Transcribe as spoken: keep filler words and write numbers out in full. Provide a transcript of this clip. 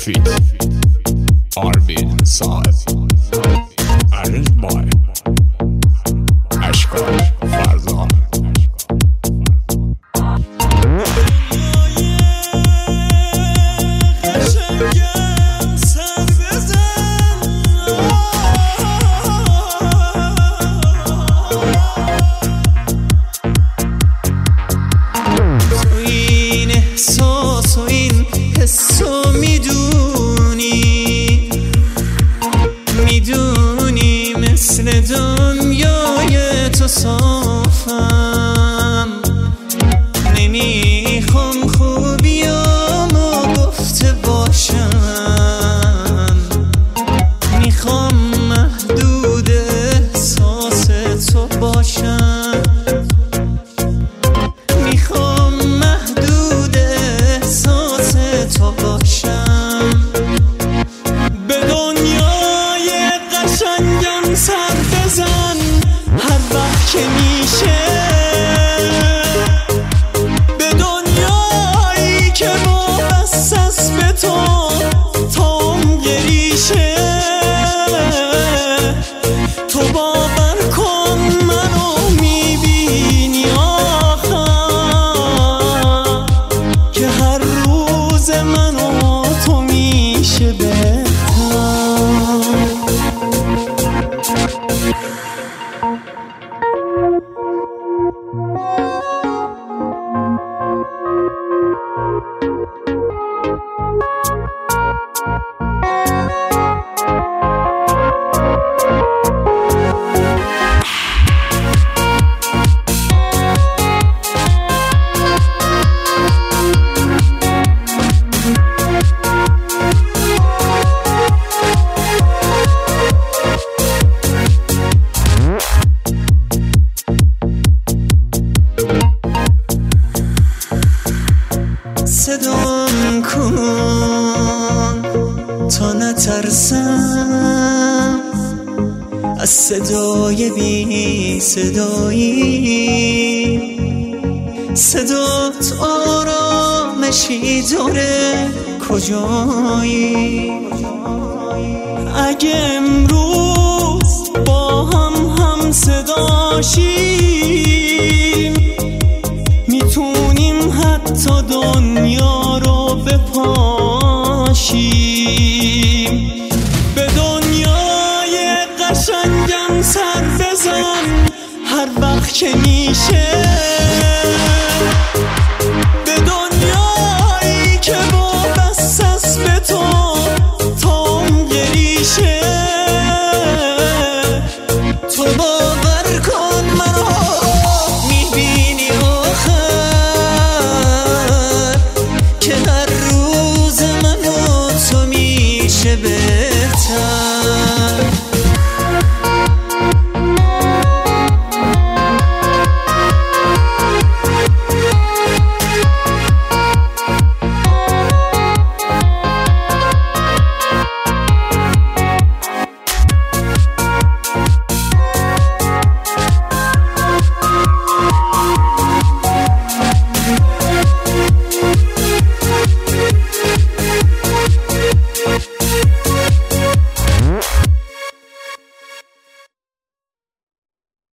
feet. Arvin Saad. Arranged by Ashkar Farzan. حسو میدونی میدونی مثل دنیای تو صافم نمیخوام خوبیامو گفته باشم میخوام محدود احساس تو باشم میخوام محدود احساس تو باشم به دنیای قشنگم سر بزن هر وقت که میشه به دنیایی که وابسته است به تو تا اون گریشه تو باور کن منو میبینی آخر که هر روز من و تو میشه بهتر صدام کن تا نترسم از صدای بی صدایی صدات آرامشی داره کجایی اگه امروز با هم هم صداشیم میتونیم حتی دنیا رو بپاشیم به دنیای قشنگم سر بزن هر وقت که میشه